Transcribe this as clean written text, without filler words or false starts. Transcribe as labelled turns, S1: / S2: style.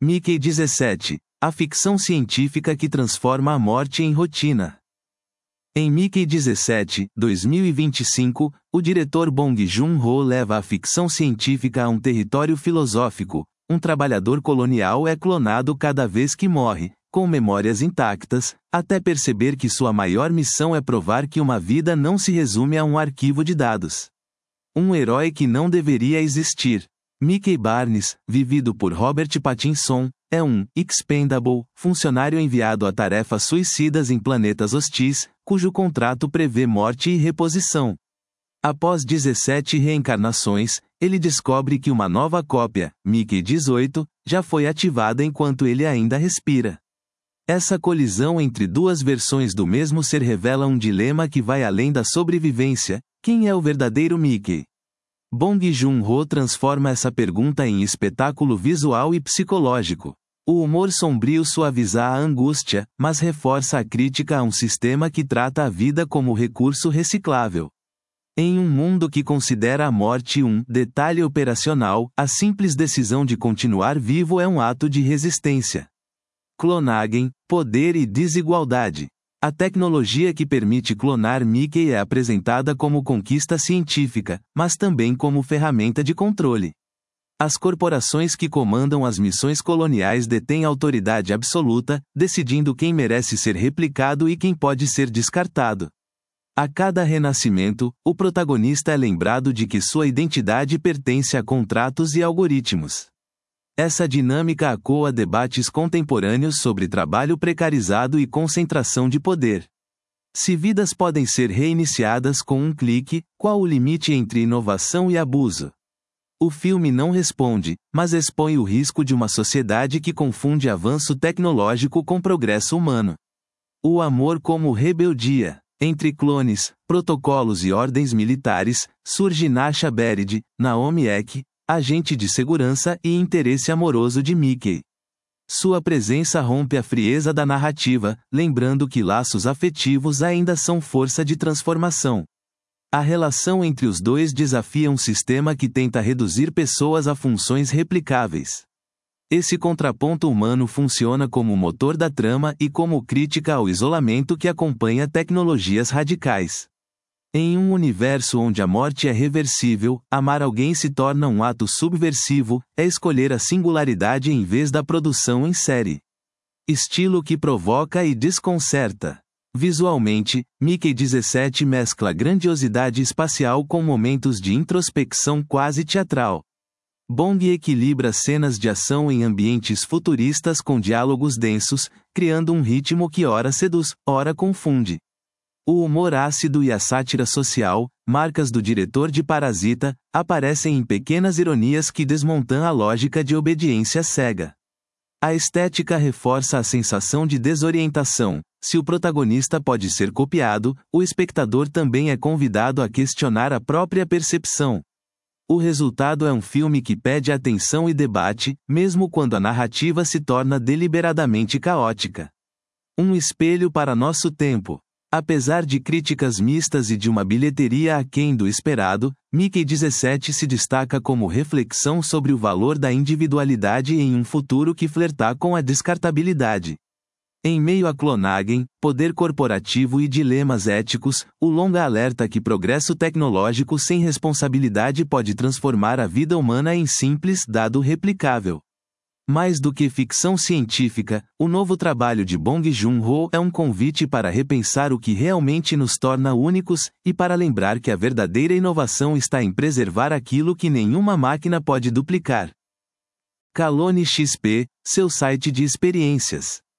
S1: Mickey 17. A ficção científica que transforma a morte em rotina. Em Mickey 17, 2025, o diretor Bong Joon-ho leva a ficção científica a um território filosófico. Um trabalhador colonial é clonado cada vez que morre, com memórias intactas, até perceber que sua maior missão é provar que uma vida não se resume a um arquivo de dados. Um herói que não deveria existir. Mickey Barnes, vivido por Robert Pattinson, é um expendable, funcionário enviado a tarefas suicidas em planetas hostis, cujo contrato prevê morte e reposição. Após 17 reencarnações, ele descobre que uma nova cópia, Mickey 18, já foi ativada enquanto ele ainda respira. Essa colisão entre duas versões do mesmo ser revela um dilema que vai além da sobrevivência: quem é o verdadeiro Mickey? Bong Joon-ho transforma essa pergunta em espetáculo visual e psicológico. O humor sombrio suaviza a angústia, mas reforça a crítica a um sistema que trata a vida como recurso reciclável. Em um mundo que considera a morte um detalhe operacional, a simples decisão de continuar vivo é um ato de resistência. Clonagem, poder e desigualdade. A tecnologia que permite clonar Mickey é apresentada como conquista científica, mas também como ferramenta de controle. As corporações que comandam as missões coloniais detêm autoridade absoluta, decidindo quem merece ser replicado e quem pode ser descartado. A cada renascimento, o protagonista é lembrado de que sua identidade pertence a contratos e algoritmos. Essa dinâmica ecoa debates contemporâneos sobre trabalho precarizado e concentração de poder. Se vidas podem ser reiniciadas com um clique, qual o limite entre inovação e abuso? O filme não responde, mas expõe o risco de uma sociedade que confunde avanço tecnológico com progresso humano. O amor como rebeldia. Entre clones, protocolos e ordens militares, surge Nasha Berid, Naomi Eck, agente de segurança e interesse amoroso de Mickey. Sua presença rompe a frieza da narrativa, lembrando que laços afetivos ainda são força de transformação. A relação entre os dois desafia um sistema que tenta reduzir pessoas a funções replicáveis. Esse contraponto humano funciona como motor da trama e como crítica ao isolamento que acompanha tecnologias radicais. Em um universo onde a morte é reversível, amar alguém se torna um ato subversivo, é escolher a singularidade em vez da produção em série. Estilo que provoca e desconcerta. Visualmente, Mickey 17 mescla grandiosidade espacial com momentos de introspecção quase teatral. Bong equilibra cenas de ação em ambientes futuristas com diálogos densos, criando um ritmo que ora seduz, ora confunde. O humor ácido e a sátira social, marcas do diretor de Parasita, aparecem em pequenas ironias que desmontam a lógica de obediência cega. A estética reforça a sensação de desorientação. Se o protagonista pode ser copiado, o espectador também é convidado a questionar a própria percepção. O resultado é um filme que pede atenção e debate, mesmo quando a narrativa se torna deliberadamente caótica. Um espelho para nosso tempo. Apesar de críticas mistas e de uma bilheteria aquém do esperado, Mickey 17 se destaca como reflexão sobre o valor da individualidade em um futuro que flerta com a descartabilidade. Em meio à clonagem, poder corporativo e dilemas éticos, o longa alerta que progresso tecnológico sem responsabilidade pode transformar a vida humana em simples dado replicável. Mais do que ficção científica, o novo trabalho de Bong Joon-ho é um convite para repensar o que realmente nos torna únicos, e para lembrar que a verdadeira inovação está em preservar aquilo que nenhuma máquina pode duplicar. Kalone XP, seu site de experiências.